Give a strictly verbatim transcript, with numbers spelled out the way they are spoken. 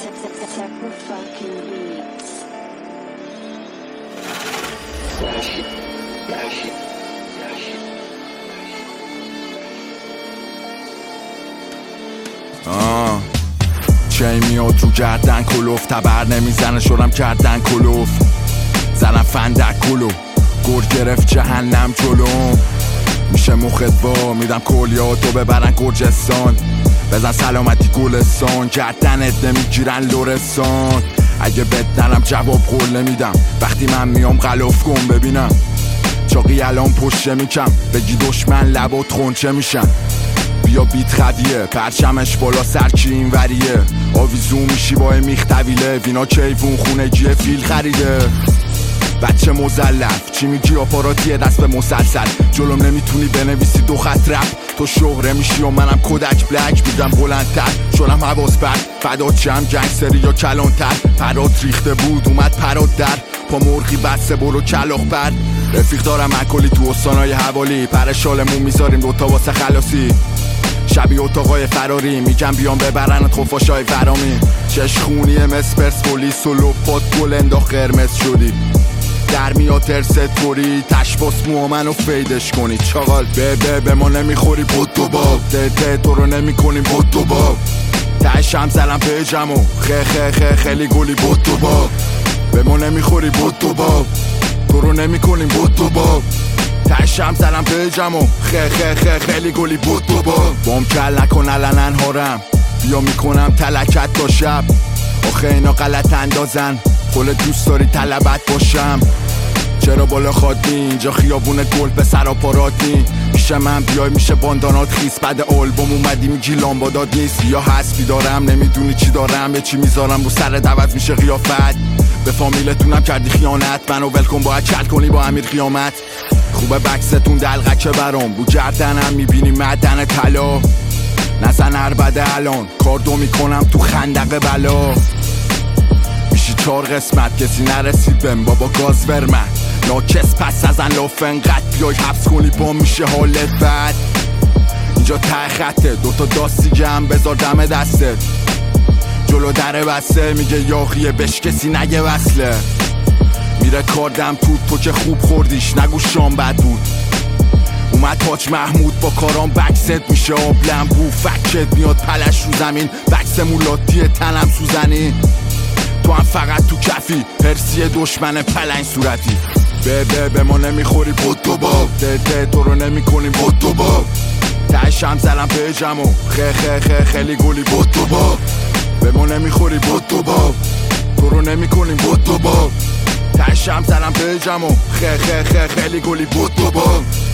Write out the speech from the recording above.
آه چه میاد رو گردن کلوف تبر نمیزنه شدم کردن کلوف زنم فندک کلو گر گرفت جهنم جلوم میشه مخت وا میدم کلیاتو ببرن گرجستان بزن سلامتی گلستان گردنت نمیگیرن لرستان اگه بد نرم جواب قول نمیدم وقتی من میام غلاف کن ببینم چاقی الان پشته میکم بگی دشمن لبات خونچه میشن بیا بیت خدیه پرچمش بالا سرکی این وریه آویزون میشی با میخ طویله وینا کیوون خونگی فیل خریده بچه مزلف چی میگی آپاراتیه دست به مسلسل جلوم نمیتونی بنویسی دو خط رپ تو شهره میشی و منم کودک بلک بیدم بلندتر شدم حواس برد فدات چم گنگستری یا کلانتر پرات ریخته بود اومد پرات در پا مرغی بسته برو کلاخ برد رفیق دارم اکلی تو استانای حوالی پر شالمون میذاریم دوتا واسه خلاصی شبیه اتاقای فراری میگم بیان ببرنت خفاشای فرامی چشخونی مس پرسپولیس و لپات گل انداخت قرمز شدی در میاد ترست توری تشباس مو منو فیدش کنی چاقال به به به ما نمیخوری بود دو باب ده ده تو رو نمی کنیم بود دو باب تشم زلم پیجمو خه خه خه خیلی گلی بود دو باب به ما نمیخوری بود دو باب تو رو نمی کنیم بود دو باب تشم زلم پیجمو خه خه خه خیلی گلی بود دو باب بام کل نکن الان انهارم بیا میکنم تلکت تا شب آخه اینا غلط اندازن خل دوست داری طلبت باشم چرا بالا خادی اینجا خیابون گل به سراپارات نی میشه من بیای میشه باندانات خیس بعد آلبوم اومدی میگی لامبادات نیست یا حسبی دارم نمیدونی چی دارم به چی میذارم رو سر دوت میشه قیافت به فامیلتونم کردی خیانت منو ولکن باید چل کنی با امیر قیامت خوبه بکستون دلغکه برام بو گردنم میبینی معدن طلا نزن عربده الان کاردو میکنم تو خندق بلا میشی چار قسمت کسی نرسید بهم بابا گاز ورمن ناکس پس ازن لاف انقدر بیای حبس کنی با میشه حالت بد اینجا ته خطه دوتا داستی هم بذار دم دستت جلو در بسته میگه یاقیه بش کسی نگه وصله میره کاردم تو تو که خوب خوردیش نگو شام بد بود اومد حاج محمود با کارام بکست میشه آب لمبو فکت میاد پلش رو زمین بکس مولاتی تنم سوزنی تو هم فقط تو کفی پرسی دشمن پلنگ صورتی به به به ما نمیخوری بود دو باب ده ده تو رو نمی کنیم بود دو باب تشم زلم پیجمو خه خه خه خیلی گلی بود دو باب به ما نمیخوری بود دو باب تو رو نمی کنیم بود دو باب تشم زلم پیجمو خه خه خه خیلی گلی بود دو باب